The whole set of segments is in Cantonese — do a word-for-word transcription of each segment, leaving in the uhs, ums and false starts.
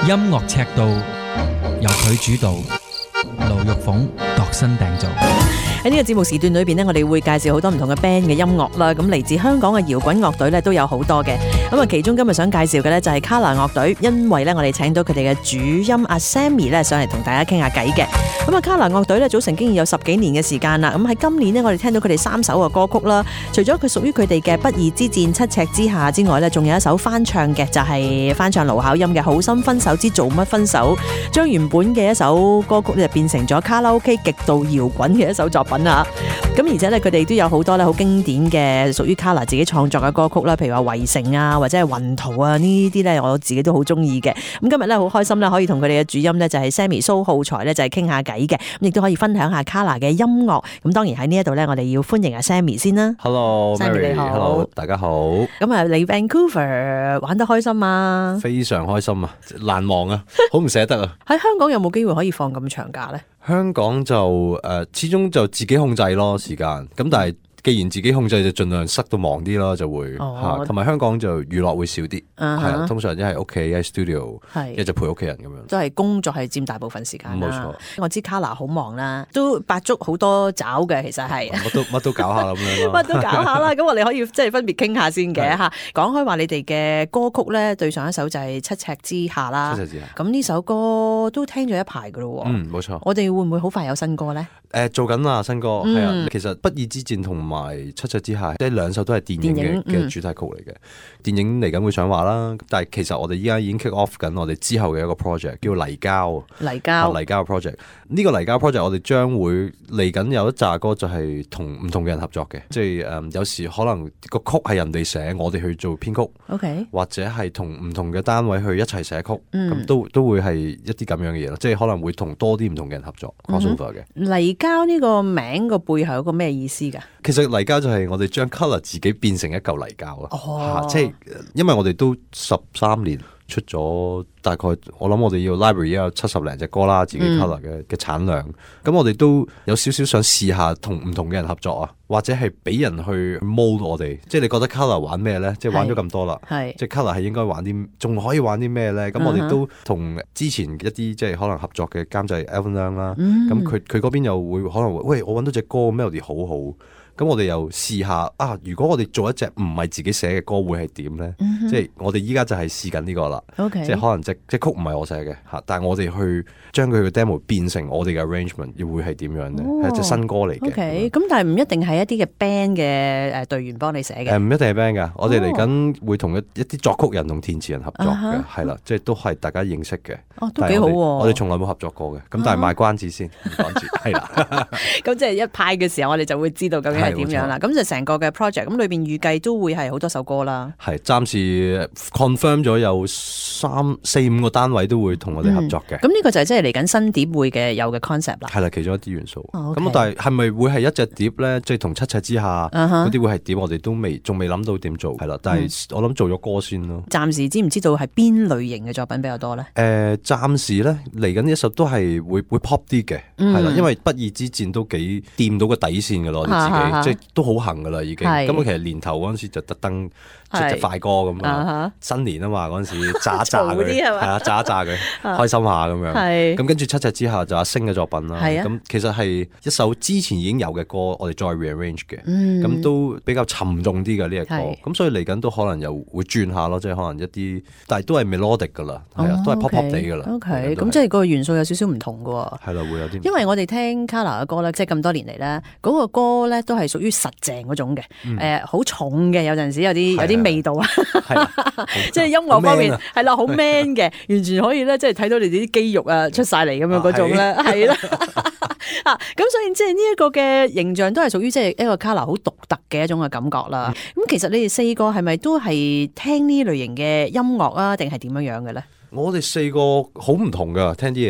音樂尺度由佢主導，盧玉鳳度身訂造。 喺呢個節目時段裏邊呢，我哋會介紹好多唔同嘅 band 嘅音樂啦。咁嚟自香港嘅搖滾樂隊咧都有好多嘅。咁啊，其中今日想介紹嘅咧就係 Kolor 樂隊，因為咧我哋請到佢哋嘅主音阿 Sammy 咧上嚟同大家傾下偈嘅。咁啊 Kolor 樂隊咧組成經已有十幾年嘅時間啦。咁喺今年呢，我哋聽到佢哋三首嘅歌曲啦。除咗佢屬於佢哋嘅不義之戰七尺之下之外咧，仲有一首翻唱嘅，就係、是、翻唱盧巧音嘅好心分手之做乜分手，將原本嘅一首歌曲就變成咗卡拉 OK 極度搖滾嘅一首作品啊！咁而且咧，佢哋都有好多咧好經典嘅屬於 Kolor 自己創作嘅歌曲啦，譬如話圍城啊，或者係雲圖啊，呢啲咧我自己都好中意嘅。咁今日咧好開心咧，可以同佢哋嘅主音咧就係 Sammy 蘇浩才咧就係傾下偈嘅，咁亦都可以分享下 Kolor 嘅音樂。咁當然喺呢一度咧，我哋要歡迎阿 Sammy 先啦。 Hello，Sammy 你好。 Hello， 大家好。 咁啊，你 Vancouver 玩得開心啊？ 非常開心啊，難忘啊，好唔捨得啊。 喺香港有冇機會可以放咁長假咧？ 香港就誒、呃，始終就自己控制咯時間，咁但係既然自己控制，就盡量塞到忙啲咯，就會嚇。同埋、哦、香港就娛樂會少啲，係啊、uh-huh. 通常一係屋企，一係 studio， 一就陪屋企人咁樣。 都係工作係佔大部分時間啦。冇錯，我知 Kolor 好忙啦，都百足好多爪嘅，其實係乜都乜都搞下咁樣咯。 乜都搞下啦，咁我哋可以即係分別傾下先嘅嚇。講開話你哋嘅歌曲咧，對上一首就係七尺之下啦。 七尺之下。 咁呢首歌都聽咗一排噶咯喎。 嗯，冇錯。 我哋會唔會好快有新歌咧？ 誒、呃，做緊啦新歌，係、嗯、啊。其實不義之戰同埋七尺之下，即係兩首都係電影嘅嘅主題曲嚟嘅。電影嚟緊會上畫啦，但係其實我哋依家已經 kick off 緊我哋之後嘅一個 project， 叫泥膠。泥膠。啊、泥膠 project。呢個泥膠 project 我哋將會嚟緊有一紮歌就係同唔同嘅人合作嘅，即係誒、嗯、有時可能個曲係人哋寫，我哋去做編曲。 OK。或者係同唔同嘅單位去一齊寫曲，咁、嗯、都都會係一啲咁樣嘅嘢咯，即係可能會同多啲唔同嘅人合作 crossover 嘅。 泥膠呢個名個背後有個咩意思㗎？ 其實泥膠就係我哋將 Kolor 自己變成一嚿泥膠咯、哦，即係因為我哋都十三年出咗大概，我諗我哋要 library 有七十零隻歌啦，自己 Kolor 嘅嘅產量，咁、嗯、我哋都有少少想試下同唔同嘅人合作啊，或者係俾人去 mold 我哋，即係你覺得 Kolor 玩咩咧？即係玩咗咁多啦，即係 Kolor 係應該玩啲，仲可以玩啲咩咧？咁我哋都同之前一啲即係可能合作嘅監製 Alvin Lam 啦，咁佢佢嗰邊又會可能會喂，我揾到隻歌 melody 好好。咁我哋又試下啊！如果我哋做一隻唔係自己寫嘅歌，會係點咧？即係我哋依家就係試緊呢個啦。 Okay. 即係可能隻隻曲唔係我寫嘅嚇，但係我哋去將佢嘅 demo 變成我哋嘅 arrangement，又會係點樣咧？係、哦、隻新歌嚟嘅。 OK，咁但係唔一定係一啲嘅 band 嘅誒隊員幫你寫嘅。 誒唔一定係 band 㗎，我哋嚟緊會同一一啲作曲人同填詞人合作嘅，係、uh-huh. 啦，即係都係大家認識嘅。 哦，都幾好喎！ 我哋從來冇合作過嘅，咁但係賣關子先，唔講住係啦。 咁即係一派嘅時候，我哋就會知道究竟係點樣啦。咁就成個嘅 project， 咁裏邊預計都會係好多首歌啦。係暫時 confirm 咗有三四五個單位都會同我哋合作嘅。 咁、嗯、呢個就係即係嚟緊新碟會嘅有嘅 concept 啦。 係啦，其中一啲元素。咁、 哦 okay. 但係係咪會係一隻碟咧？即係同七尺之下嗰啲、uh-huh. 會係點？我哋都未仲未諗到點做。係啦，但係我諗做咗歌先咯。暫、 嗯、時知唔知道係邊類型嘅作品比較多咧？誒、 呃，暫時咧嚟緊呢一首都係會會 pop 啲嘅，係、嗯、啦，因為不義之戰都幾掂到個底線噶咯，我哋自己哈哈即係都好行噶啦，已經。咁其實年頭嗰陣時就特登出隻快歌咁啊，新年啊嘛嗰陣時炸一炸佢，係啊炸一炸佢，開心下咁樣。咁跟住七尺之下就阿星嘅作品啦。咁其實係一首之前已經有嘅歌，我哋再 rearrange 嘅。咁、嗯、都比較沉重啲嘅呢隻歌。咁所以嚟緊都可能又會轉下咯，即係可能一啲，但係都係 melodic 噶啦，係啊，都係 pop pop 地噶啦。 OK，咁即係個元素有少少唔同噶喎。 係啦，會有啲。因為我哋聽 Kolor 嘅歌咧，即係咁多年嚟咧，嗰、那個歌咧都係屬於實淨嗰種嘅，誒、嗯，好、呃、重嘅，有陣時有啲有啲味道啊，即係音樂方面係啦，好 man 嘅，完全可以咧，即係睇到你哋啲肌肉啊出晒嚟咁樣嗰種咧，係啦，啊，咁所以即係呢一個嘅形象都係屬於即係一個 Kolor 好獨特嘅一種嘅感覺啦。咁、嗯、其實你哋四個係咪都係聽呢類型嘅音樂啊，定係點樣樣嘅咧？ 我哋四個好唔同噶，聽啲嘢。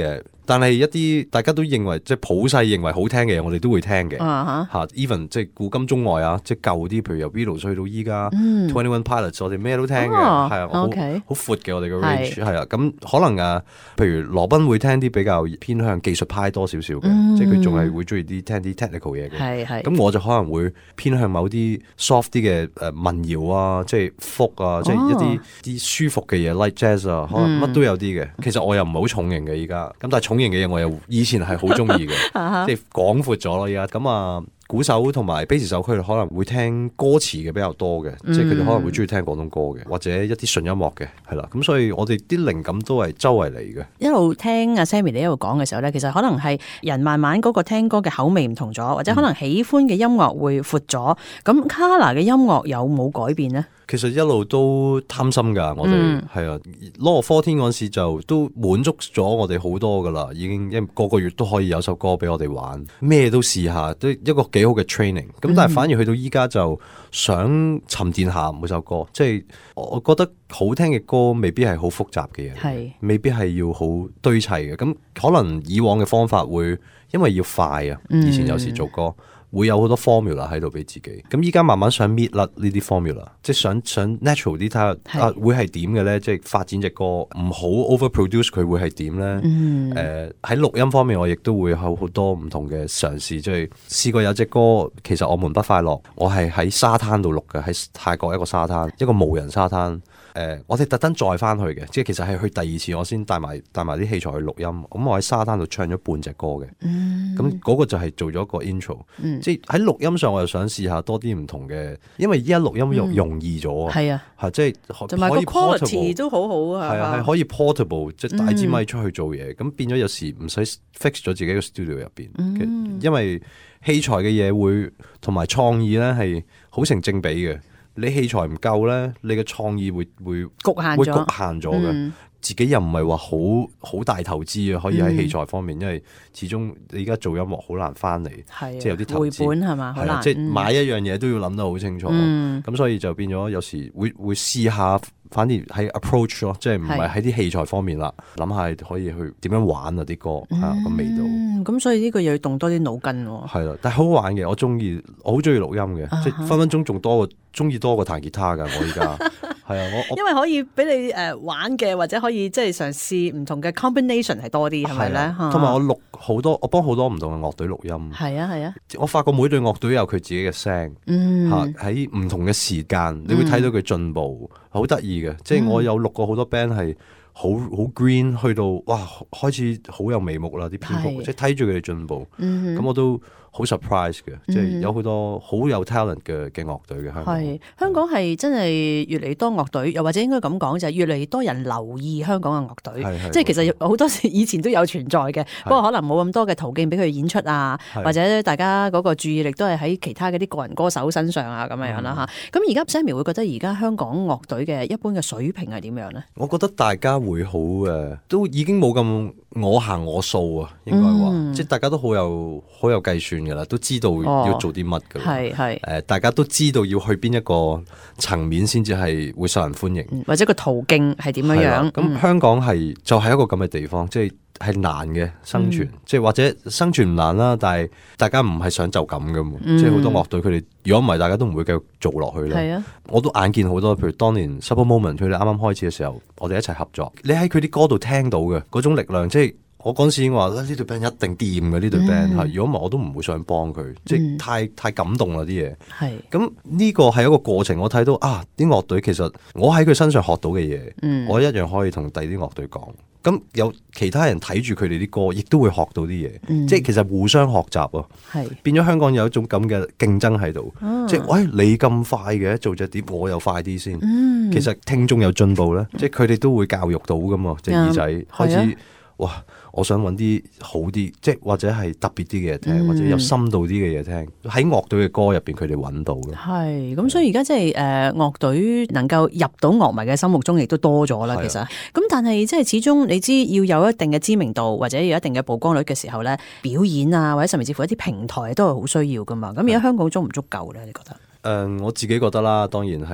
但係一啲大家都認為即係普世認為好聽嘅嘢，我哋都會聽嘅。 啊嚇，even 即係古今中外啊，即係舊啲，譬如由 Beatles 去到依家，Twenty One Pilots，我哋咩都聽嘅，係啊，好好闊嘅我哋嘅 range 係啊。咁可能啊，譬如羅賓會聽啲比較偏向技術派多少少嘅，即係佢仲係會中意啲聽啲 technical 嘢嘅。 係係。 咁我就可能會偏向某啲 soft 啲嘅誒民謠啊，即係 folk 啊，即係一啲啲舒服嘅嘢 like jazz 啊，可能乜都有啲嘅。其實我又唔係好重型嘅依家，咁但係重型嘅嘢我又以前係好中意嘅，即係廣闊咗咯依家。咁啊，鼓手同埋 bass 手佢哋可能會聽歌詞嘅比較多嘅，嗯、即係佢哋可能會中意聽廣東歌嘅，或者一啲純音樂嘅，係啦。咁所以我哋啲靈感都係周圍嚟嘅。 一路聽阿 Sammy 你一路講嘅時候咧，其實可能係人慢慢嗰個聽歌嘅口味唔同咗，或者可能喜歡嘅音樂會闊咗。咁 Kolor 嘅音樂有冇改變呢？ 其實一路都貪心㗎，我哋係、嗯、啊，Law of Fourteen嗰陣時就都滿足咗我哋好多㗎啦，已經因為個個月都可以有首歌俾我哋玩，咩都試下，都一個幾好嘅 training。咁但係反而去到依家就想沉澱下每首歌，即係我覺得好聽嘅歌未必係好複雜嘅嘢， 係未必係要好堆砌嘅。咁可能以往嘅方法會因為要快啊，以前有時做歌。嗯會有好多 formula 喺度俾自己，咁依家慢慢想搣甩呢啲 formula，即係想想 natural 啲睇下啊會係點嘅咧？即係發展隻歌唔好 overproduce 佢會係點咧？誒喺、嗯呃、錄音方面我亦都會有好多唔同嘅嘗試，即係試過有隻歌其實我們不快樂，我係喺沙灘度錄嘅，喺泰國一個沙灘，一個無人沙灘。誒、呃，我哋特登再翻去嘅，即係其實係去第二次，我先帶埋帶埋啲器材去錄音。咁我喺沙灘度唱咗半隻歌嘅，咁嗰、嗯、個就係做咗個 intro、嗯。即係喺錄音上，我又想試下多啲唔同嘅，因為依家錄音容容易咗啊。係啊、嗯，即係同埋個 quality 都好好啊。 係啊，係可以 portable，即係帶支咪出去做嘢，咁、嗯、變咗有時唔使 fix 咗自己個 studio 入邊，嗯、因為器材嘅嘢會同埋創意咧係好成正比嘅。你器材唔夠咧，你嘅創意會會局限會局限咗嘅。嗯、自己又唔係話好好大投資啊，可以喺器材方面，嗯、因為始終你而家做音樂好難翻嚟， 的即係有啲投資回本係嘛，好難。 即係買一樣嘢都要諗得好清楚。咁、嗯、所以就變咗有時會會試下。反而喺 approach 咯，即係唔係喺啲器材方面啦，諗下可以去點樣玩啊啲歌啊個味道。 咁所以呢個又要動多啲腦筋喎。 係啦，但係好好玩嘅，我中意，我好中意錄音嘅，uh huh. 即係分分鐘仲多過中意多過彈吉他㗎。我依家係啊，我因為可以俾你誒玩嘅，或者可以即係嘗試唔同嘅 combination 係多啲，係咪咧？ 同埋我錄好多，我幫好多唔同嘅樂隊錄音。 係啊係啊， 我發覺每隊樂隊有佢自己嘅聲，嚇喺唔同嘅時間，你會睇到佢進步，好得意嘅。即係我有錄過好多 band 係好好 green，去到哇開始好有眉目啦啲編曲，即係睇住佢哋進步，咁我都好 surprise 嘅，即係有好多好有 talent 嘅嘅樂隊嘅香港。係香港係真係越嚟越多樂隊，又或者應該咁講就係越嚟越多人留意香港嘅樂隊。即係其實好多時以前都有存在嘅，不過可能冇咁多嘅途徑俾佢演出啊，或者大家嗰個注意力都係喺其他嗰啲個人歌手身上啊咁樣樣啦嚇。咁而家 Sammy 會覺得而家香港樂隊嘅一般嘅水平係點樣呢？ 我覺得大家會好誒，都已經冇咁我行我素啊，應該話，嗯、即係大家都好有好有計算㗎啦，都知道要做啲乜㗎啦。係係誒，大家都知道要去邊一個層面先至係會受人歡迎， 嗯、或者個途徑係點樣樣。咁、 嗯、香港係就係、是、一個咁嘅地方，即係係難嘅生存，嗯、即係或者生存唔難啦，但係大家唔係想就咁㗎嘛，嗯、即係好多樂隊佢哋如果唔係，大家都唔會繼續做落去啦。係啊，我都眼見好多，譬如當年 Supper Moment 佢哋啱啱開始嘅時候，我哋一齊合作，你喺佢啲歌度聽到嘅嗰種力量，即係。我嗰陣時已經話呢隊 band 一定掂嘅，呢隊 band 係，如果唔係我都唔會想幫佢，嗯、即係太太感動啦啲嘢。係咁呢個係一個過程，我睇到啊啲樂隊其實我喺佢身上學到嘅嘢，嗯、我一樣可以同第二啲樂隊講。咁有其他人睇住佢哋啲歌，亦都會學到啲嘢，嗯、即係其實互相學習啊。係變咗香港有一種咁嘅競爭喺度，啊、即係喂你咁快嘅做隻碟，我又快啲先。嗯、其實聽眾有進步咧，即係佢哋都會教育到噶嘛，隻耳仔開始。嗯哇！我想揾啲好啲，即係或者係特別啲嘅嘢聽，嗯、或者有深度啲嘅嘢聽。喺樂隊嘅歌入邊，佢哋揾到嘅。係咁，所以而家即係誒樂隊能夠入到樂迷嘅心目中，亦都多咗啦。其實咁，但係即係始終你知要有一定嘅知名度，或者有一定嘅曝光率嘅時候咧，表演啊，或者甚至乎一啲平台都係好需要噶嘛。咁而家香港足唔足夠咧？你覺得？誒、呃，我自己覺得啦，當然係。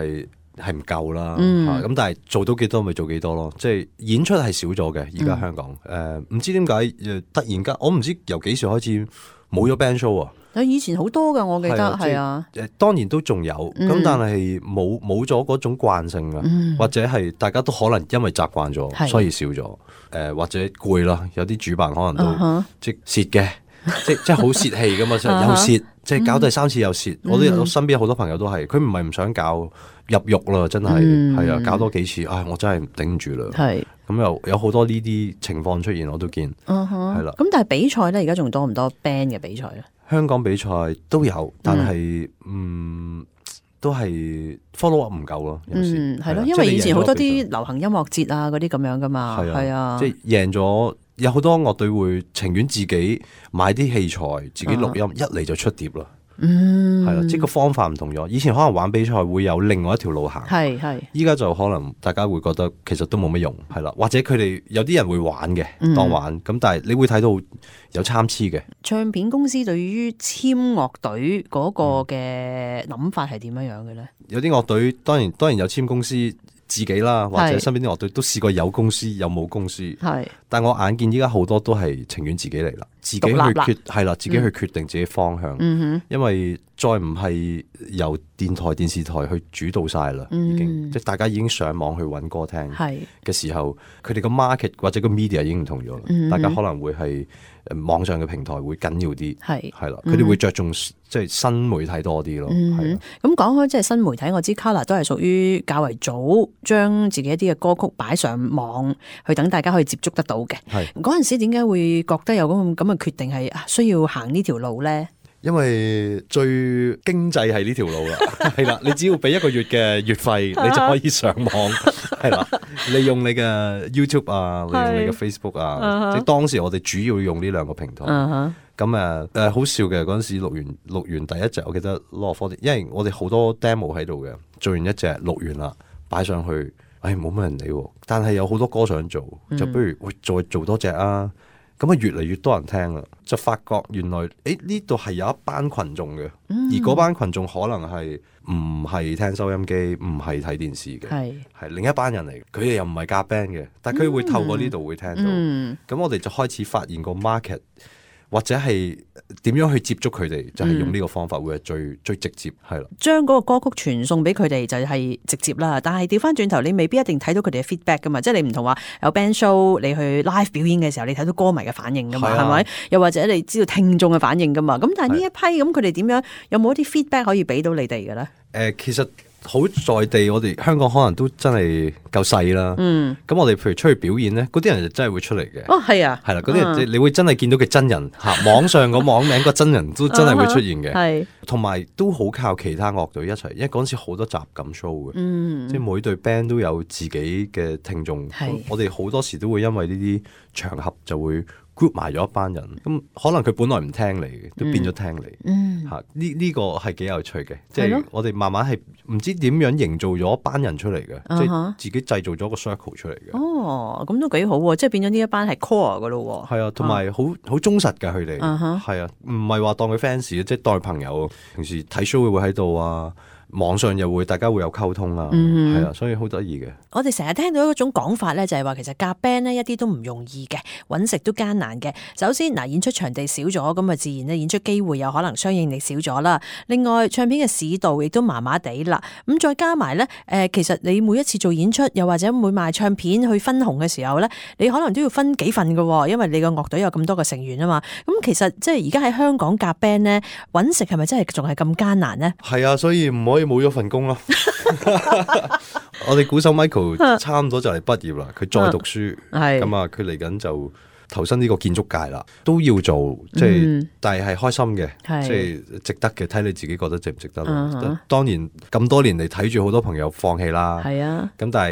係唔夠啦，咁、 嗯、 但係做到幾多咪做幾多咯，即係演出係少咗嘅，而家香港誒唔、嗯呃、知點解誒突然間，我唔知由幾時開始冇咗 band show 啊。 以前好多噶，我記得係啊。 誒、啊，當然都仲有，咁、嗯、但係冇冇咗嗰種慣性啊，嗯、或者係大家都可能因為習慣咗，所以少咗。誒、呃，或者攰啦，有啲主辦可能都、uh-huh. 即蝕嘅，即即係好泄氣噶嘛，又蝕，即係搞第三次又蝕。嗯、我都我身邊好多朋友都係，佢唔係唔想搞入獄啦，真係係、嗯、啊，搞多幾次，唉，我真係頂唔住啦。係咁又有好多呢啲情況出現，我都見係啦。咁、 uh-huh. 但係比賽咧，而家仲多唔多 band 嘅比賽咧？ 香港比賽都有，但係嗯，嗯都係 follow up 唔夠咯。有時嗯係咯，因為以前好多啲流行音樂節啊嗰啲咁樣噶嘛，係啊，啊， 即係贏咗有好多樂隊會情願自己買啲器材，自己錄音，啊、一嚟就出碟啦。嗯，係啦，即係個方法唔同咗。以前可能玩比賽會有另外一條路行，係係。依家就可能大家會覺得其實都冇乜用，係啦。或者佢哋有啲人會玩嘅，當玩咁、嗯，但係你會睇到有參差嘅。唱片公司對於簽樂隊嗰個嘅諗法係點樣樣嘅咧？ 有啲樂隊當然當然有簽公司。自己啦，或者身邊啲樂隊都試過有公司有冇公司，係。但我眼見依家好多都係情願自己嚟啦，自己去決係啦，自己去決定自己方向。嗯、因為再唔係由電台電視台去主導晒啦、嗯，已經即係大家已經上網去揾歌聽嘅時候，佢哋個 market 或者個 media 已經唔同咗啦、嗯。大家可能會係網上嘅平台會緊要啲，係係啦，佢哋會着重即係新媒體多啲咯。係咁講開即係新媒體，我知 Kolor 都係屬於較為早將自己一啲嘅歌曲擺上網，去等大家可以接觸得到嘅。係嗰陣時點解會覺得有咁咁嘅決定係需要行呢條路咧？ 因為最經濟係呢條路啦，係啦，你只要俾一個月嘅月費，你就可以上網，係啦，利用你嘅 YouTube 啊，利用你嘅 Facebook 啊，即係當時我哋主要用呢兩個平台。咁誒誒好笑嘅嗰陣時錄完錄完第一隻，我記得 Law of Forty，因為我哋好多 demo 喺度嘅，做完一隻錄完啦，擺上去，唉冇乜人理喎，但係有好多歌想做，就不如會再做多隻啊。咁啊，越嚟越多人聽啦，就發覺原來誒呢度係有一班群眾嘅、嗯，而嗰班群眾可能係唔係聽收音機，唔係睇電視嘅，係係另一班人嚟嘅，佢哋又唔係夾 band 嘅，但係佢會透過呢度會聽到，咁、嗯、我哋就開始發現個 market。或者係點樣去接觸佢哋，就係、是、用呢個方法會係最、嗯、最直接係啦。 將嗰個歌曲傳送俾佢哋就係直接啦。但係調翻轉頭，你未必一定睇到佢哋嘅 feedback 噶嘛。即係你唔同話有 band show，你去 live 表演嘅時候，你睇到歌迷嘅反應噶嘛，係咪？又或者你知道聽眾嘅反應噶嘛？咁但係呢一批咁，佢哋點樣有冇一啲 feedback 可以俾到你哋嘅咧？誒、 呃，其實。好在地，我哋香港可能都真係夠細啦。嗯，咁我哋譬如出去表演咧，嗰啲人就真係會出嚟嘅。 哦，係啊， 係啦，嗰啲人、嗯、你會真係見到嘅真人嚇，網上個網名個真人都真係會出現嘅。係、嗯，同埋都好靠其他樂隊一齊，因為嗰陣時好多集錦 show 嘅。嗯，即係每隊 band 都有自己嘅聽眾。係，我哋好多時都會因為呢啲場合就會 group 埋咗一班人，咁可能佢本來唔聽你嘅，都變咗聽你。嗯，嚇呢呢個係幾有趣嘅，即係我哋慢慢係唔知點樣營造咗一班人出嚟嘅，即、uh-huh. 係自己製造咗個 circle 出嚟嘅。 哦，咁都幾好喎，即係變咗呢一班係 core 噶咯。係啊，同埋好好忠實㗎佢哋。係啊，唔係話當佢 fans，即係當佢朋友，平時睇 show 會喺度啊。網上又會大家會有溝通啦，係、嗯、啊，所以好得意嘅。 我哋成日聽到一種講法咧，就係話其實夾 band 咧一啲都唔容易嘅，揾食都艱難嘅。首先嗱，演出場地少咗，咁啊自然咧演出機會有可能相應力少咗啦。另外唱片嘅市道亦都麻麻地啦。咁再加埋咧，誒其實你每一次做演出，又或者每賣唱片去分紅嘅時候咧，你可能都要分幾份㗎，因為你個樂隊有咁多個成員啊嘛。咁其實即係而家喺香港夾 band 咧揾食係咪真係仲係咁艱難呢？ 係啊，所以唔可以冇咗份工咯。我哋鼓手 Michael 差唔多就嚟畢業啦，佢再讀書，咁啊佢嚟緊就投身呢個建築界啦，都要做，即係、嗯、但係係開心嘅，即係值得嘅，睇你自己覺得值唔值得咯。Uh-huh. 當然咁多年嚟睇住好多朋友放棄啦，係啊，咁但係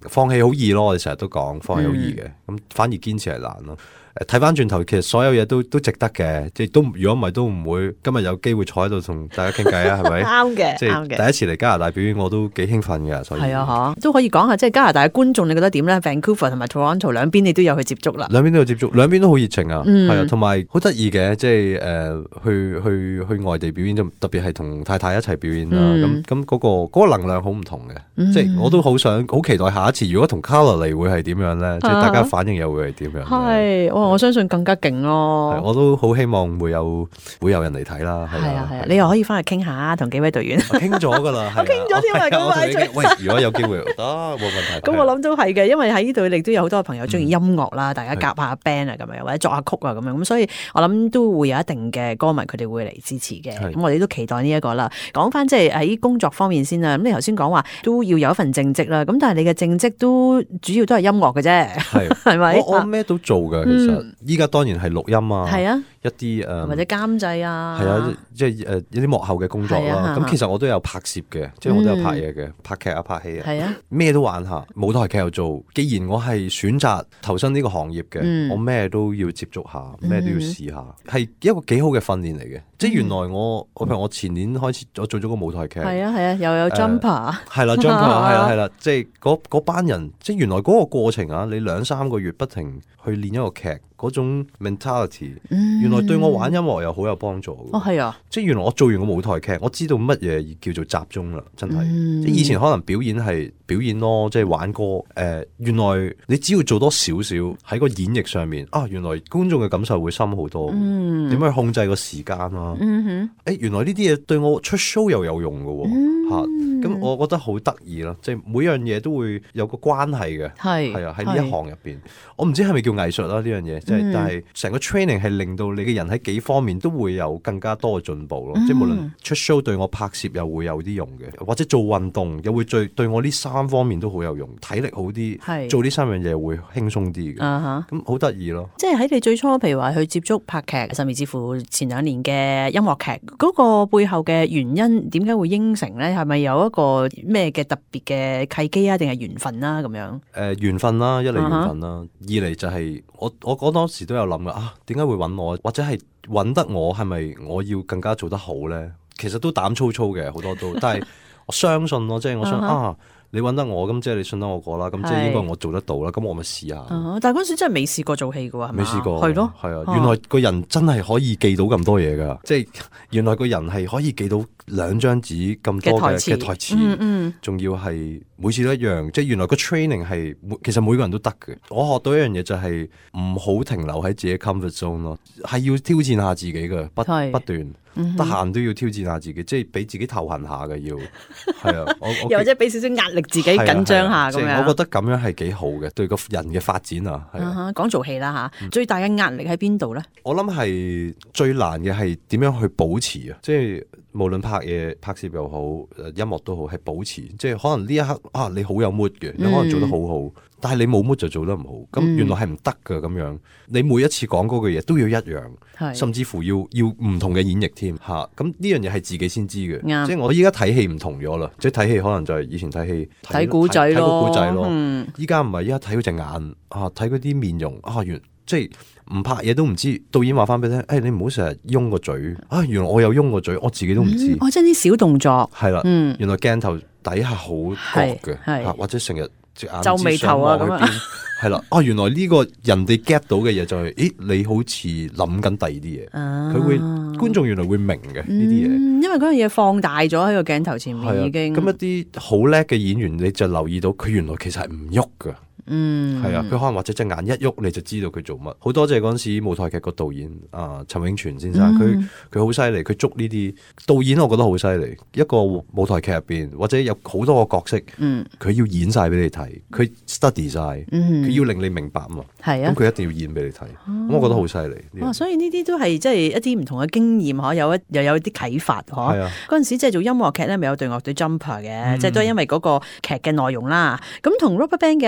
放棄好易咯，我哋成日都講放棄好易嘅，咁、嗯、反而堅持係難咯。誒睇翻轉頭，其實所有嘢都都值得嘅，即係都如果唔係都唔會今日有機會坐喺度同大家傾偈啊，係咪？ 啱嘅， 即係第一次嚟加拿大表演，我都幾興奮嘅，所以係啊，嚇都可以講下，即係加拿大嘅觀眾，你覺得點咧 ？Vancouver 同埋 Toronto 兩邊你都有去接觸啦， 兩邊都有接觸，兩邊都好熱情啊，係、嗯、啊，同埋好得意嘅，即係誒、呃、去去去外地表演，特別係同太太一齊表演啦。咁咁嗰個嗰、嗰個能量好唔同嘅，嗯、即係我都好想好期待下一次，如果同 Carla 嚟會係點樣咧？啊、即係大家反應又會係點樣？ 係，哇！我相信更加勁咯！ 我都好希望會有會有人嚟睇啦。係啊係啊，你又可以翻去傾下，同幾位隊員傾咗噶啦， 我傾咗添啊！咁快脆， 喂，如果有機會得冇問題。 咁我諗都係嘅，因為喺呢度亦都有好多朋友中意音樂啦，大家夾下 band 啊咁樣，或者作下曲啊咁樣，咁所以我諗都會有一定嘅歌迷佢哋會嚟支持嘅。咁我哋都期待呢一個啦。講翻即係喺工作方面先啦。咁你頭先講話都要有一份正職啦。咁但係你嘅正職都主要都係音樂嘅啫，係係咪？ 我我咩都做嘅，其實依家當然係錄音啊。係啊，一啲誒或者監製啊， 係啊，即係誒一啲幕後嘅工作啦。咁其實我都有拍攝嘅，即係我都有拍嘢嘅，拍劇啊、拍戲啊，係啊，咩都玩下。舞台劇又做。既然我係選擇投身呢個行業嘅，我咩都要接觸下，咩都要試下，係一個幾好嘅訓練嚟嘅。即係原來我我譬如我前年開始我做咗個舞台劇，係啊係啊，又有 jumper， 係啦 jumper， 係啦係啦，即係嗰嗰班人，即係原來嗰個過程啊，你兩三個月不停去練一個劇。嗰種 mentality、嗯、原來對我玩音樂又好有幫助。哦，係啊！即係原來我做完個舞台劇，我知道乜嘢叫做集中啦，真係。嗯、即係以前可能表演係表演咯，即係玩歌。誒、呃，原來你只要做多少少喺個演繹上面，啊，原來觀眾嘅感受會深好多。嗯，點樣去控制個時間啊？嗯哼，誒，原來呢啲嘢對我出 show 又有用嘅喎。嗯，咁、啊、我覺得好得意咯，即係每樣嘢都會有個關係嘅。係係啊，喺呢一行入邊，我唔知係咪叫藝術啦呢樣嘢。嗯、但係成個 training 係令到你嘅人喺幾方面都會有更加多嘅進步咯，嗯、即係無論出 show 對我拍攝又會有啲用嘅，或者做運動又會對對我呢三方面都好有用，體力好啲，是做呢三樣嘢會輕鬆啲嘅，咁好得意咯。即係喺你最初譬如話去接觸拍劇，甚至乎前兩年嘅音樂劇嗰、嗰個背後嘅原因，點解會應承咧？係咪有一個咩嘅特別嘅契機啊？定係緣分啦咁樣？誒、呃，緣分啦，一嚟緣分啦，啊、二嚟就係我我我當時都有諗嘅啊，點解會揾我？或者係揾得我係咪我要更加做得好咧？其實都膽粗粗嘅好多都，但係我相信咯，即係我想啊，你揾得我咁，即係你信得我過啦，咁即係應該我做得到啦，咁我咪試下。但係嗰陣時真係未試過做戲嘅喎，係咪？未試過，係咯，係啊，原來個人真係可以記到咁多嘢㗎，即係原來個人係可以記到兩張紙咁多嘅嘅台詞，嗯嗯，仲要係每次都一樣，即係原來個 training 係其實每個人都得嘅。我學到一樣嘢就係唔好停留喺自己 comfort zone 咯，係要挑戰下自己嘅，不不斷。得閒都要挑戰下自己，即係俾自己頭痕下嘅要，係啊，我又或者俾少少壓力自己緊張下咁樣。我覺得咁樣係幾好嘅，對個人嘅發展啊。係講做戲啦嚇，最大嘅壓力喺邊度咧？我諗係最難嘅係點樣去保持啊，即係無論拍嘢、拍攝又好，音樂都好，係保持。即係可能呢一刻啊，你好有 mood 嘅，你可能做得好好。嗯但係你冇 mood 就做得唔好，咁原來係唔得㗎咁樣。你每一次講嗰句嘢都要一樣，是甚至乎要要唔同嘅演繹添嚇。咁呢樣嘢係自自己先知嘅，嗯、即係我依家睇戲唔同咗啦。即係睇戲可能就係以前睇戲睇古仔咯，睇個古仔咯。依家唔係，依家睇嗰隻眼啊，睇嗰啲面容啊，原即係唔拍嘢都唔知。導演話翻俾你聽，誒、哎、你唔好成日擁個嘴啊！原來我有擁個嘴，我自己都唔知。我即係啲小動作係啦，嗯、原來鏡頭底下好覺嘅，或者成日。皺眉頭啊咁樣，係啦，哦，原來呢個人哋 get 到嘅嘢就係、是，咦，你好似諗緊第二啲嘢，佢、啊、會觀眾原來會明嘅呢啲嘢，因為嗰樣嘢放大咗喺個鏡頭前面已經。咁一啲好叻嘅演員，你就留意到佢原來其實係唔喐噶。嗯，係啊，佢可能或者隻眼一喐你就知道佢做乜。好多謝嗰陣時舞台劇個導演啊，陳永全先生，佢佢好犀利，佢捉呢啲導演，我覺得好犀利。一個舞台劇入邊或者有好多個角色，佢、嗯、要演晒俾你睇，佢 study 晒，佢、嗯、要令你明白嘛。係啊，咁佢一定要演俾你睇，咁、嗯、我覺得好犀利。哇，所以呢啲都係即係一啲唔同嘅經驗，可有一又有啲啟發，嗬。係啊，嗰陣時即係做音樂劇咧，咪有隊樂隊 Jumper 嘅，即係、嗯、都係因為嗰個劇嘅內容啦。咁同 RubberBand 嘅位。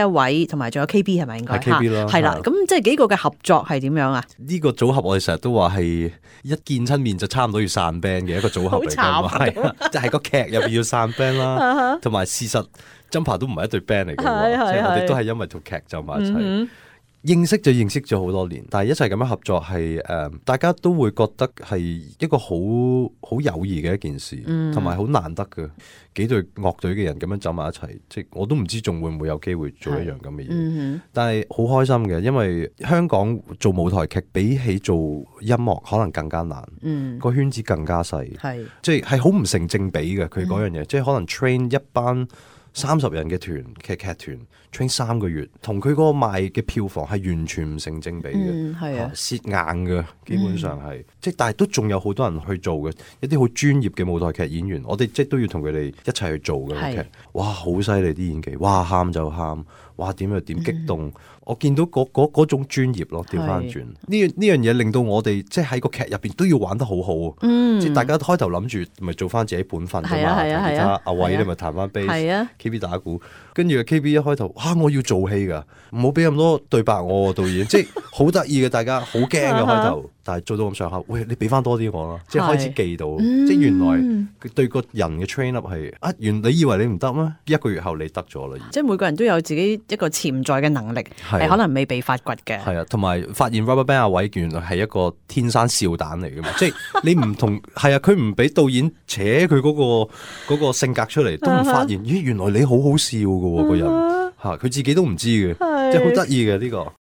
同埋仲有 K B 係咪應該？ 係 K B 啦， 係啦。咁即係幾個嘅合作係點樣啊？ 呢個組合我哋成日都話係一見親面就差唔多要散 band 嘅一個組合嚟㗎嘛，係啊，即係個劇入邊要散 band 啦，同埋事實 Jumper 都唔係一對 band 嚟嘅喎，即係我哋都係因為套劇就埋一齊。嗯認識就認識咗好多年，但係一齊咁樣合作係誒、呃，大家都會覺得係一個好好友誼嘅一件事，同埋好難得嘅幾隊樂隊嘅人咁樣走埋一齊，即係我都唔知仲會唔會有機會做一樣咁嘅嘢。嗯、但係好開心嘅，因為香港做舞台劇比起做音樂可能更加難，嗯、個圈子更加細，是即係係好唔成正比嘅佢嗰樣嘢，嗯、即係可能 train 一班三十人嘅團劇劇團 train 三個月，同佢嗰個賣嘅票房係完全唔成正比嘅，嗯係啊，蝕硬嘅，基本上係，即係、嗯、但係都仲有好多人去做嘅，一啲好專業嘅舞台劇演員，我哋即係都要同佢哋一齊去做嘅劇，哇，好犀利啲演技，哇，喊就喊，哇，點就點激動。嗯我見到嗰嗰嗰種專業咯，調翻轉呢呢樣嘢令到我哋即係喺個劇入邊都要玩得好好，嗯、即係大家開頭諗住咪做翻自己本分啫嘛，同其他阿偉你咪彈翻 bass，K B 打鼓，跟住 K B 一開頭嚇、啊、我要做戲㗎，唔好俾咁多對白我導演，即係好得意嘅，大家好驚嘅開頭，但係做到咁上下，喂你俾翻多啲我啦，即係開始記到，嗯、即係原來對個人嘅 train up 係啊，原你以為你唔得咩？一個月後你得咗啦， 即係每個人都有自己一個潛在嘅能力。係可能未被發掘嘅， 係啊，同埋發現 RubberBand 阿偉原來係一個天生笑彈嚟嘅嘛，即係你唔同係啊，佢唔俾導演扯佢嗰、嗰個嗰個性格出嚟，都唔發現咦，原來你好好笑嘅喎，個人嚇佢自己都唔知嘅，即係好得意嘅呢個。